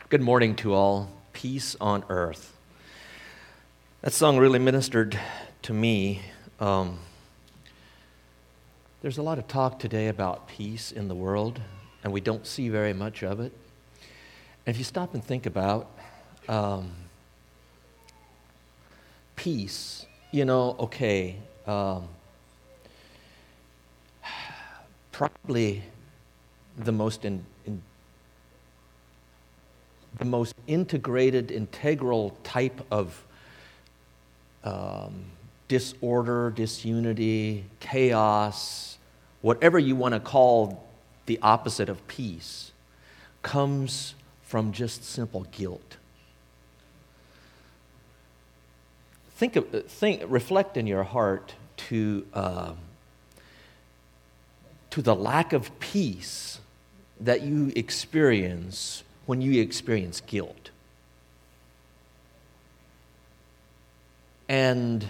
Good morning to all. Peace on earth. That song really ministered to me. There's a lot of talk today about peace in the world, and we don't see very much of it. And if you stop and think about peace, probably the most integrated, integral type of disorder, disunity, chaos, whatever you want to call the opposite of peace, comes from just simple guilt. Reflect in your heart to the lack of peace that you experience when you experience guilt. And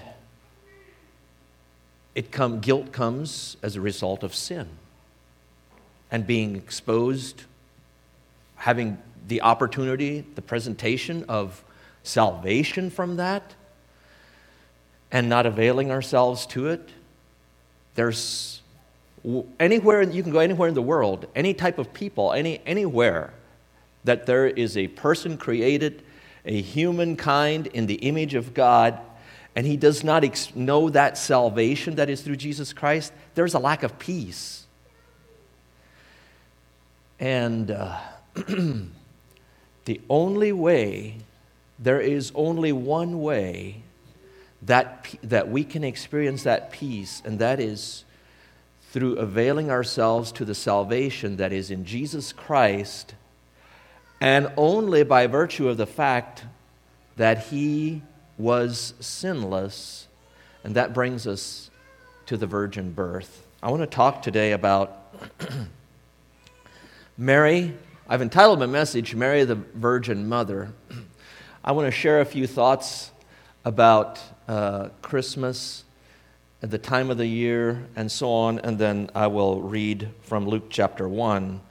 guilt comes as a result of sin and being exposed, having the opportunity, the presentation of salvation from that, and not availing ourselves to it. There's anywhere you can go, anywhere in the world, any type of people, anywhere that there is a person created, a humankind in the image of God, and he does not know that salvation that is through Jesus Christ, there's a lack of peace. And the only way, there is only one way that we can experience that peace, and that is through availing ourselves to the salvation that is in Jesus Christ, and only by virtue of the fact that he was sinless, and that brings us to the virgin birth. I want to talk today about Mary. I've entitled my message, Mary the Virgin Mother. I want to share a few thoughts about Christmas, at the time of the year, and so on, and then I will read from Luke chapter 1.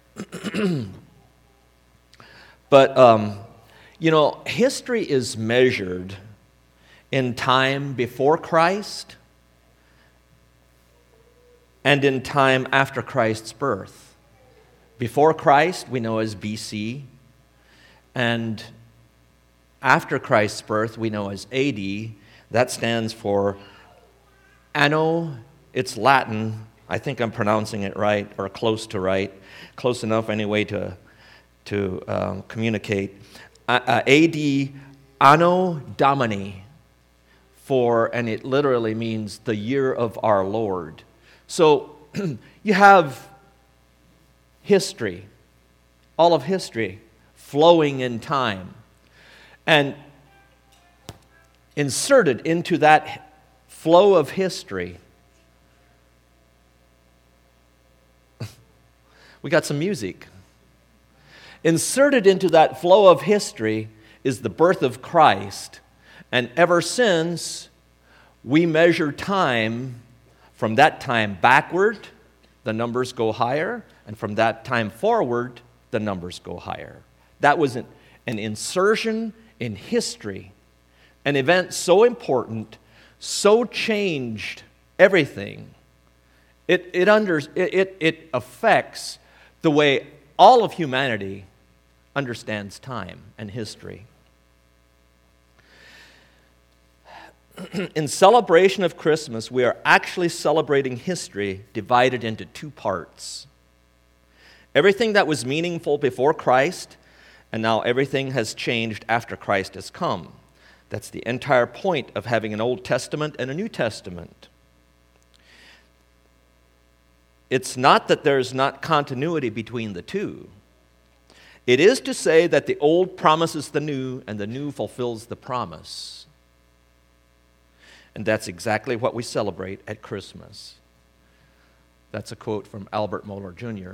But, history is measured in time before Christ and in time after Christ's birth. Before Christ, we know as BC, and after Christ's birth, we know as AD. That stands for Anno. It's Latin. I think I'm pronouncing it right, or close to right, close enough anyway to communicate. AD, Anno Domini, and it literally means the year of our Lord. So you have history, all of history, flowing in time. And inserted into that flow of history, we got some music. Inserted into that flow of history is the birth of Christ. And ever since, we measure time from that time backward, the numbers go higher, and from that time forward, the numbers go higher. That was an insertion in history, an event so important, so changed everything. It affects the way all of humanity understands time and history. In celebration of Christmas, we are actually celebrating history divided into two parts. Everything that was meaningful before Christ, and now everything has changed after Christ has come. That's the entire point of having an Old Testament and a New Testament. It's not that there's not continuity between the two. It is to say that the old promises the new, and the new fulfills the promise. And that's exactly what we celebrate at Christmas. That's a quote from Albert Mohler Jr.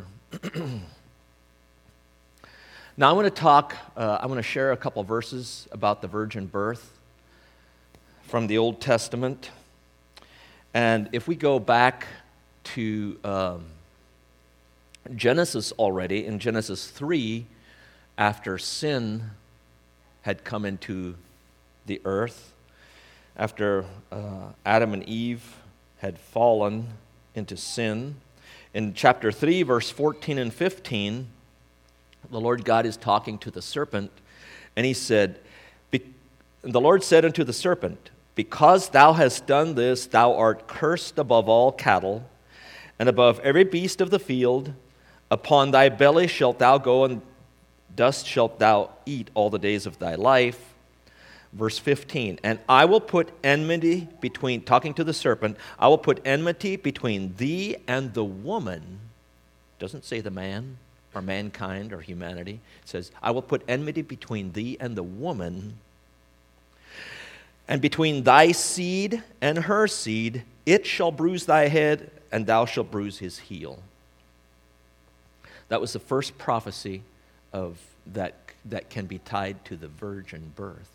Now I want to share a couple verses about the virgin birth from the Old Testament. And if we go back to Genesis already, in Genesis 3, after sin had come into the earth, after Adam and Eve had fallen into sin. In chapter 3, verse 14 and 15, the Lord God is talking to the serpent, and he said, the Lord said unto the serpent, because thou hast done this, thou art cursed above all cattle, and above every beast of the field. Upon thy belly shalt thou go, and dust shalt thou eat all the days of thy life. Verse 15, and I will put enmity between, talking to the serpent, I will put enmity between thee and the woman. It doesn't say the man or mankind or humanity. It says, I will put enmity between thee and the woman, and between thy seed and her seed. It shall bruise thy head, and thou shalt bruise his heel. That was the first prophecy of that can be tied to the virgin birth.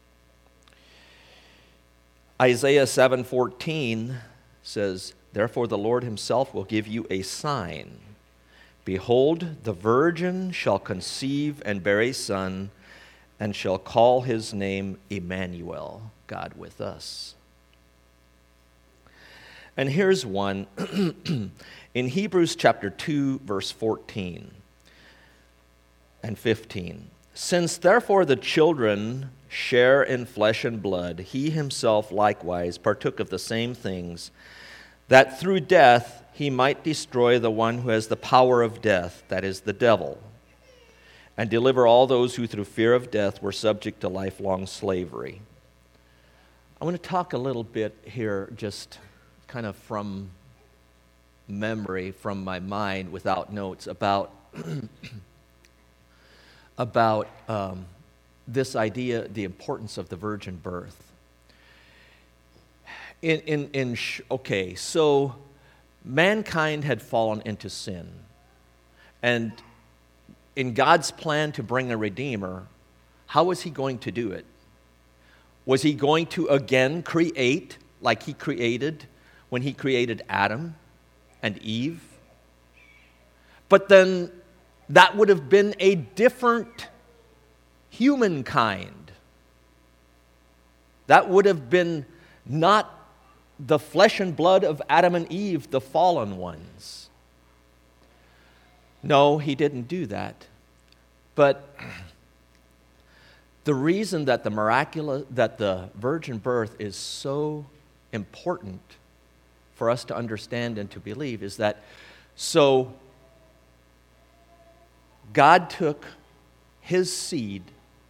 Isaiah 7:14 says, therefore the Lord himself will give you a sign. Behold, the virgin shall conceive and bear a son, and shall call his name Emmanuel, God with us. And here's one in Hebrews chapter 2, verse 14 and 15. Since therefore the children share in flesh and blood, he himself likewise partook of the same things, that through death he might destroy the one who has the power of death, that is, the devil, and deliver all those who through fear of death were subject to lifelong slavery. I want to talk a little bit here, just kind of from memory, from my mind, without notes, about this idea, the importance of the virgin birth. Okay, so mankind had fallen into sin, and in God's plan to bring a Redeemer, how was he going to do it? Was he going to again create like he created when he created Adam and Eve? But then that would have been a different humankind. That would have been not the flesh and blood of Adam and Eve, the fallen ones. No, he didn't do that. But the reason that the virgin birth is so important for us to understand and to believe is that so God took his seed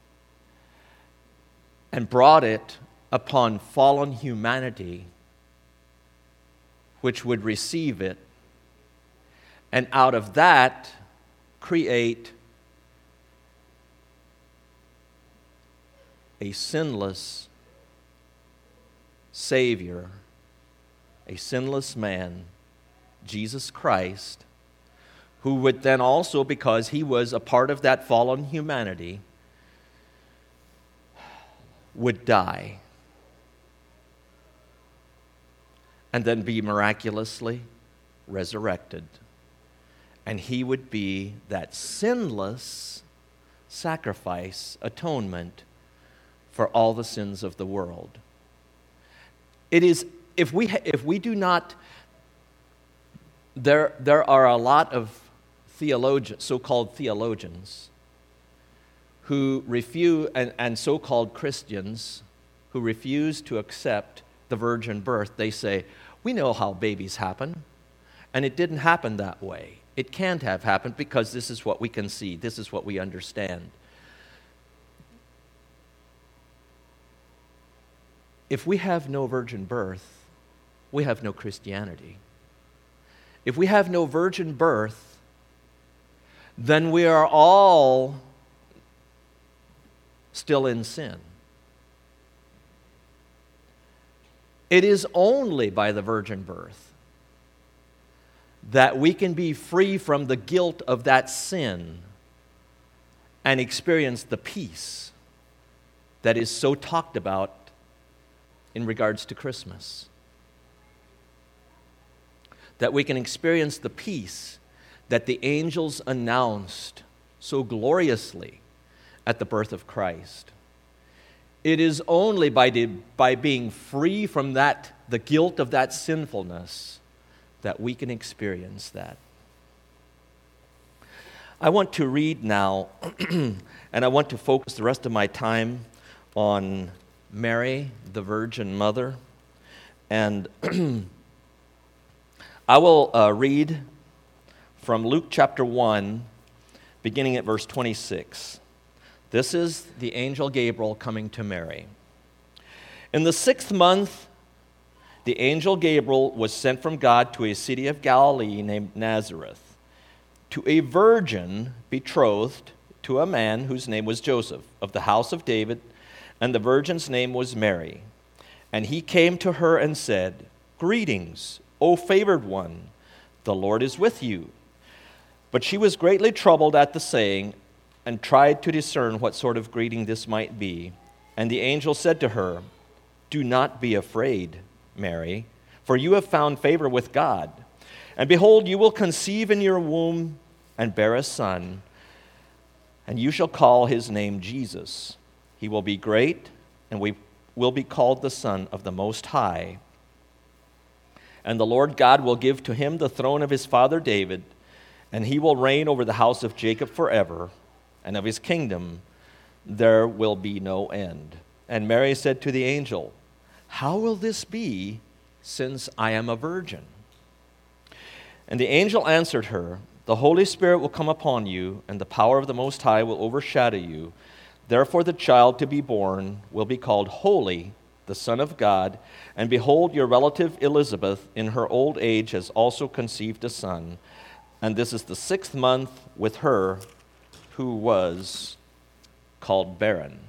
and brought it upon fallen humanity, which would receive it, and out of that create a sinless Savior, a sinless man, Jesus Christ, who would then also, because he was a part of that fallen humanity, would die and then be miraculously resurrected. And he would be that sinless sacrifice, atonement for all the sins of the world. It is, if we do not, there are a lot of theologians, so-called theologians, who refuse, and so-called Christians who refuse to accept the virgin birth. They say, we know how babies happen, and it didn't happen that way. It can't have happened because this is what we can see, this is what we understand. If we have no virgin birth, we have no Christianity. If we have no virgin birth, then we are all still in sin. It is only by the virgin birth that we can be free from the guilt of that sin and experience the peace that is so talked about in regards to Christmas. That we can experience the peace that the angels announced so gloriously at the birth of Christ. It is only by being free from the guilt of that sinfulness, that we can experience that. I want to read now, and I want to focus the rest of my time on Mary, the Virgin Mother. And I will read from Luke chapter 1, beginning at verse 26. This is the angel Gabriel coming to Mary. In the 6th month, the angel Gabriel was sent from God to a city of Galilee named Nazareth, to a virgin betrothed to a man whose name was Joseph, of the house of David, and the virgin's name was Mary. And he came to her and said, "Greetings, O favored one, the Lord is with you." But she was greatly troubled at the saying, and tried to discern what sort of greeting this might be. And the angel said to her, "Do not be afraid, Mary, for you have found favor with God. And behold, you will conceive in your womb and bear a son, and you shall call his name Jesus. He will be great, and will be called the Son of the Most High. And the Lord God will give to him the throne of his father David, and he will reign over the house of Jacob forever, and of his kingdom there will be no end." And Mary said to the angel, "How will this be, since I am a virgin?" And the angel answered her, "The Holy Spirit will come upon you, and the power of the Most High will overshadow you. Therefore the child to be born will be called Holy, the Son of God. And behold, your relative Elizabeth in her old age has also conceived a son. And this is the 6th month with her who was called barren.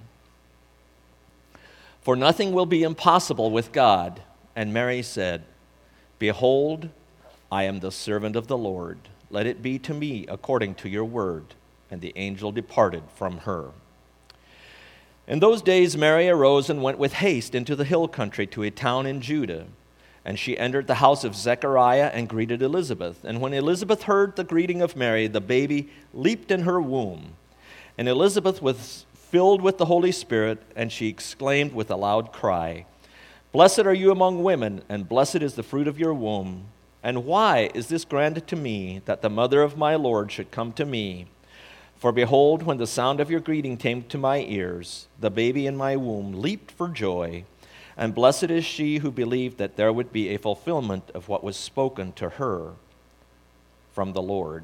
For nothing will be impossible with God." And Mary said, "Behold, I am the servant of the Lord. Let it be to me according to your word." And the angel departed from her. In those days Mary arose and went with haste into the hill country to a town in Judah. And she entered the house of Zechariah and greeted Elizabeth. And when Elizabeth heard the greeting of Mary, the baby leaped in her womb. And Elizabeth was filled with the Holy Spirit, and she exclaimed with a loud cry, "Blessed are you among women, and blessed is the fruit of your womb. And why is this granted to me, that the mother of my Lord should come to me? For behold, when the sound of your greeting came to my ears, the baby in my womb leaped for joy. And blessed is she who believed that there would be a fulfillment of what was spoken to her from the Lord."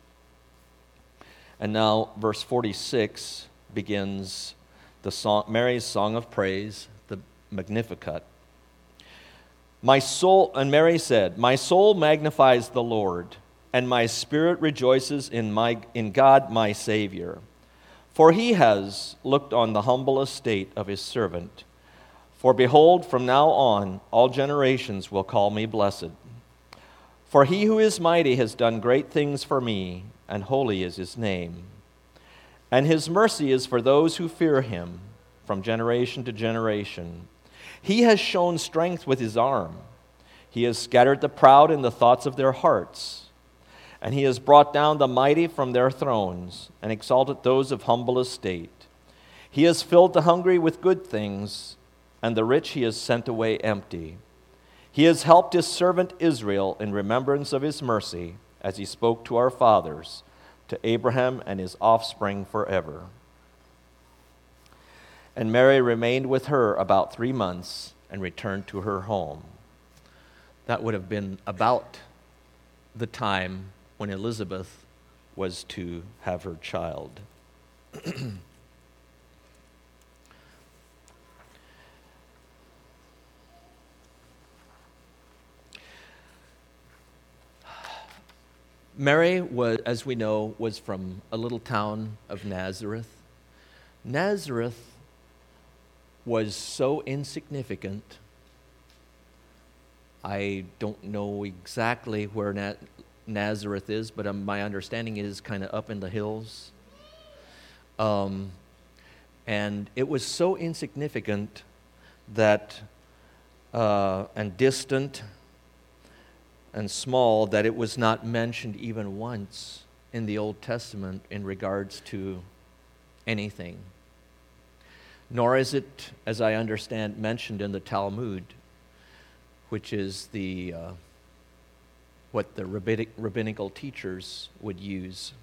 And now, verse 46 begins the song, Mary's song of praise, the Magnificat. And Mary said, "My soul magnifies the Lord, and my spirit rejoices in God my Savior. For he has looked on the humble estate of his servant. For behold, from now on all generations will call me blessed. For he who is mighty has done great things for me, and holy is his name. And his mercy is for those who fear him from generation to generation. He has shown strength with his arm. He has scattered the proud in the thoughts of their hearts. And he has brought down the mighty from their thrones and exalted those of humble estate. He has filled the hungry with good things, and the rich he has sent away empty. He has helped his servant Israel in remembrance of his mercy, as he spoke to our fathers, to Abraham and his offspring forever." And Mary remained with her about 3 months and returned to her home. That would have been about the time when Elizabeth was to have her child. Mary, as we know, was from a little town of Nazareth. Nazareth was so insignificant. I don't know exactly where Nazareth is, but my understanding is kind of up in the hills. And it was so insignificant that and distant and small that it was not mentioned even once in the Old Testament in regards to anything. Nor is it, as I understand, mentioned in the Talmud, which is what the rabbinical teachers would use.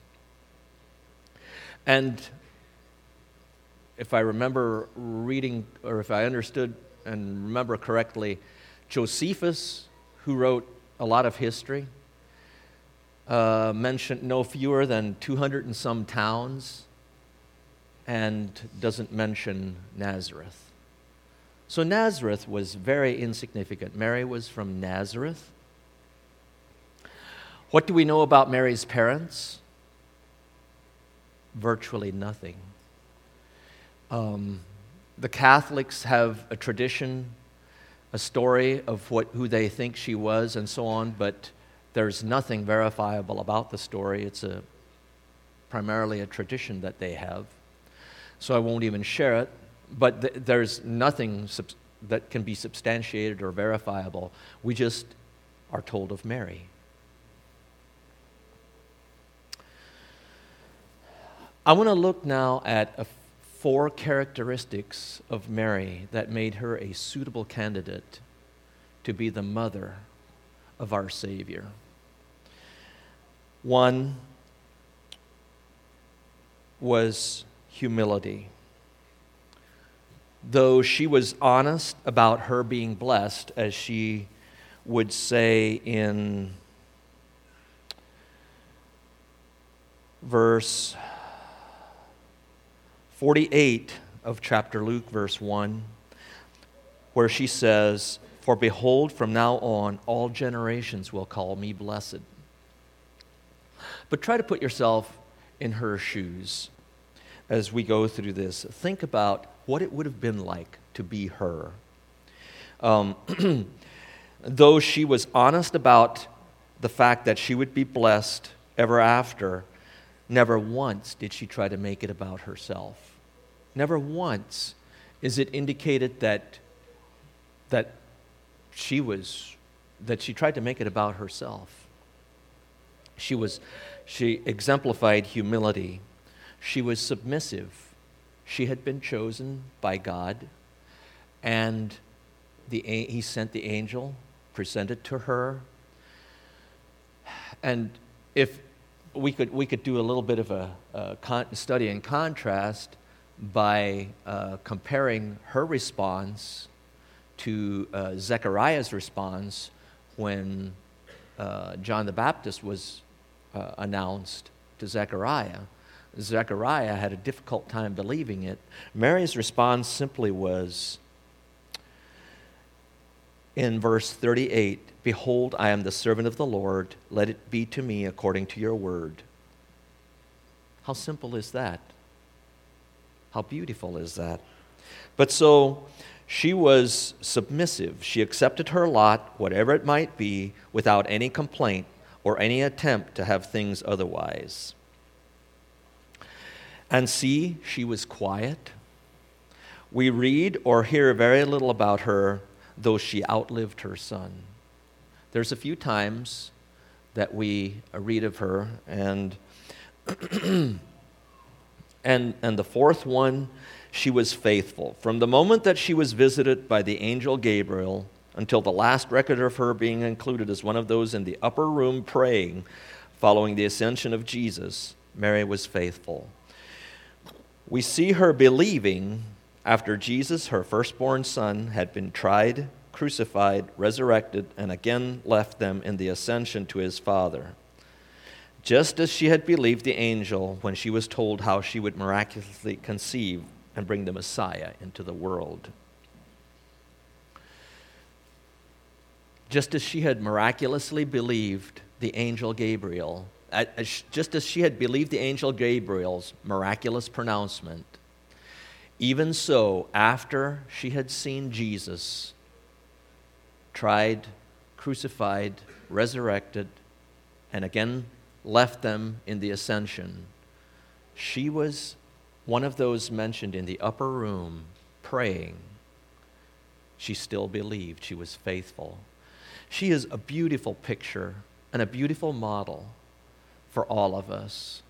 And if I remember reading, or if I understood and remember correctly, Josephus, who wrote a lot of history, mentioned no fewer than 200 and some towns, and doesn't mention Nazareth. So Nazareth was very insignificant. Mary was from Nazareth. What do we know about Mary's parents? Virtually nothing. The Catholics have a tradition, a story of who they think she was and so on, but there's nothing verifiable about the story. It's primarily a tradition that they have. So I won't even share it, but there's nothing that can be substantiated or verifiable. We just are told of Mary. I want to look now at 4 characteristics of Mary that made her a suitable candidate to be the mother of our Savior. 1 was humility. Though she was honest about her being blessed, as she would say in verse 48 of chapter Luke, verse 1, where she says, "For behold, from now on, all generations will call me blessed." But try to put yourself in her shoes as we go through this. Think about what it would have been like to be her. Though she was honest about the fact that she would be blessed ever after, never once did she try to make it about herself. Never once is it indicated that she tried to make it about herself. She exemplified humility. She was submissive. She had been chosen by God, and he sent the angel, presented to her. And if we could do a little bit of a study and contrast by comparing her response to Zechariah's response when John the Baptist was announced to Zechariah. Zechariah had a difficult time believing it. Mary's response simply was, in verse 38, "Behold, I am the servant of the Lord. Let it be to me according to your word." How simple is that? How beautiful is that? But so she was submissive. She accepted her lot, whatever it might be, without any complaint or any attempt to have things otherwise. And see, she was quiet. We read or hear very little about her, though she outlived her son. There's a few times that we read of her, and and the 4th one, she was faithful. From the moment that she was visited by the angel Gabriel until the last record of her being included as one of those in the upper room praying following the ascension of Jesus, Mary was faithful. We see her believing after Jesus, her firstborn son, had been tried, crucified, resurrected, and again left them in the ascension to his Father. Just as she had believed the angel when she was told how she would miraculously conceive and bring the Messiah into the world. Just as she had miraculously believed the angel Gabriel, just as she had believed the angel Gabriel's miraculous pronouncement, even so, after she had seen Jesus tried, crucified, resurrected, and again left them in the ascension, she was one of those mentioned in the upper room praying. She still believed. She was faithful. She is a beautiful picture and a beautiful model for all of us.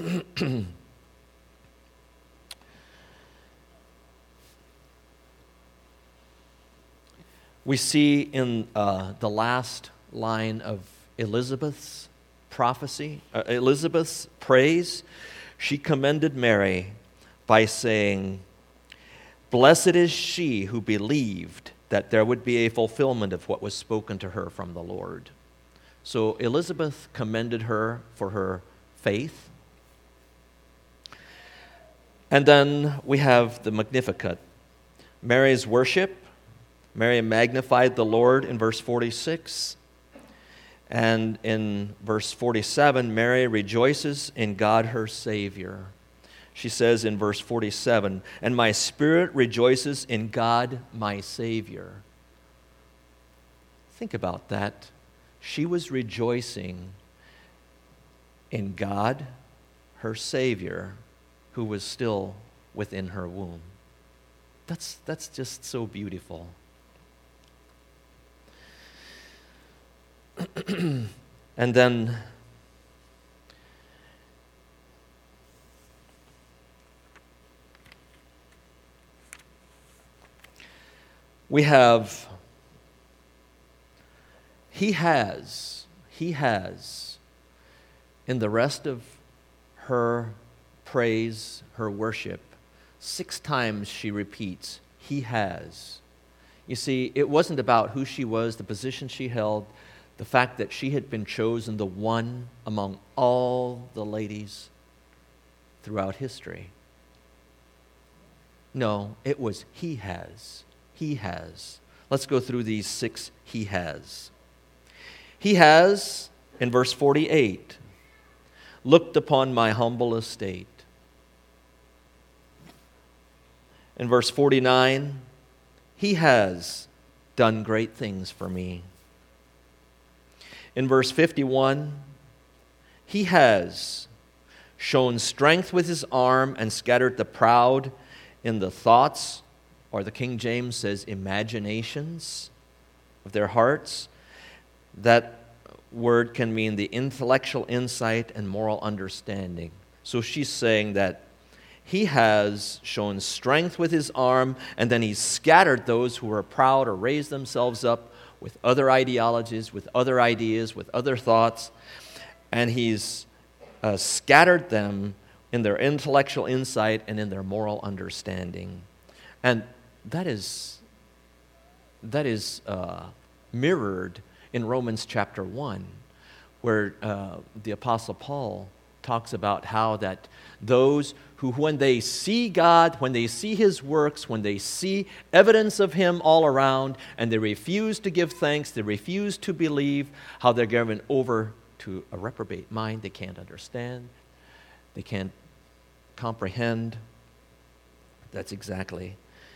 We see in the last line of Elizabeth's prophecy, Elizabeth's praise, she commended Mary by saying, "Blessed is she who believed that there would be a fulfillment of what was spoken to her from the Lord." So Elizabeth commended her for her faith. And then we have the Magnificat. Mary's worship. Mary magnified the Lord in verse 46. And in verse 47, Mary rejoices in God her Savior. She says in verse 47, "And my spirit rejoices in God my Savior." Think about that. She was rejoicing in God, her Savior, who was still within her womb. That's just so beautiful. And then we have, he has, in the rest of her praise, her worship, 6 times she repeats, he has. You see, it wasn't about who she was, the position she held, the fact that she had been chosen the one among all the ladies throughout history. No, it was he has. He has. Let's go through these 6 he has. He has, in verse 48, looked upon my humble estate. In verse 49, he has done great things for me. In verse 51, he has shown strength with his arm and scattered the proud in the thoughts, or the King James says imaginations of their hearts. That word can mean the intellectual insight and moral understanding. So she's saying that he has shown strength with his arm, and then he's scattered those who are proud or raised themselves up with other ideologies, with other ideas, with other thoughts, and he's scattered them in their intellectual insight and in their moral understanding. And that is mirrored in Romans chapter 1, where the Apostle Paul talks about how that those who, when they see God, when they see his works, when they see evidence of him all around, and they refuse to give thanks, they refuse to believe, how they're given over to a reprobate mind. They can't understand. They can't comprehend. That's exactly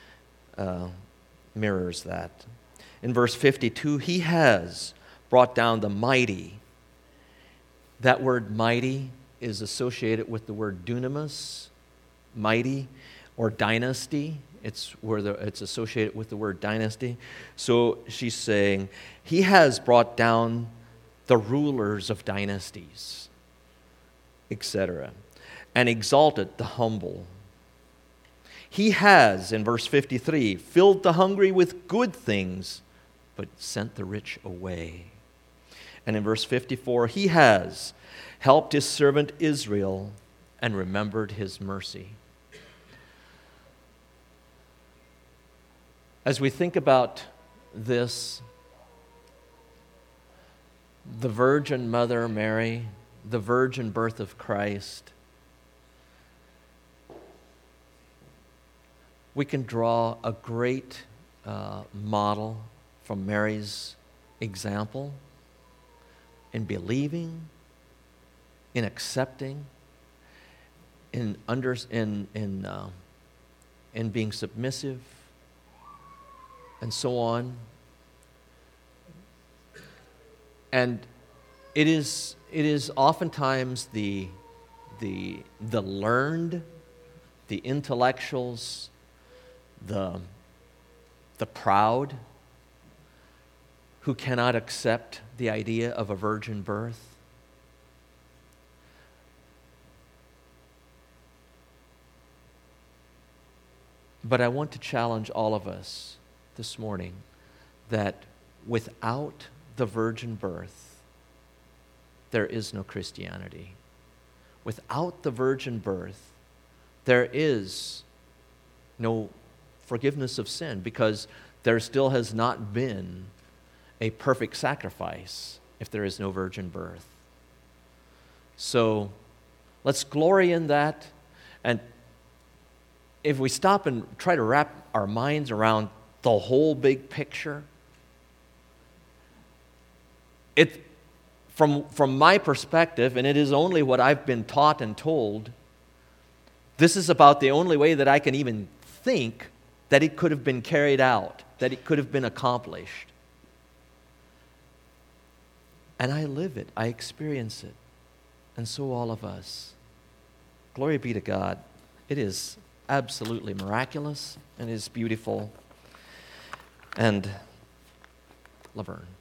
mirrors that. In verse 52, he has brought down the mighty. That word mighty is associated with the word dunamis, mighty, or dynasty. It's associated with the word dynasty. So she's saying, he has brought down the rulers of dynasties, etc., and exalted the humble. He has, in verse 53, filled the hungry with good things, but sent the rich away. And in verse 54, he has helped his servant Israel and remembered his mercy. As we think about this, the Virgin Mother Mary, the virgin birth of Christ, we can draw a great model from Mary's example in believing, in accepting, in being submissive, and so on. And it is oftentimes the learned, the intellectuals, the proud, who cannot accept the idea of a virgin birth. But I want to challenge all of us this morning that without the virgin birth, there is no Christianity. Without the virgin birth, there is no forgiveness of sin, because there still has not been a perfect sacrifice if there is no virgin birth. So let's glory in that. And if we stop and try to wrap our minds around the whole big picture, from my perspective, and it is only what I've been taught and told, this is about the only way that I can even think that it could have been carried out, that it could have been accomplished. And I live it, I experience it, and so all of us. Glory be to God. It is absolutely miraculous, and it is beautiful. And Laverne.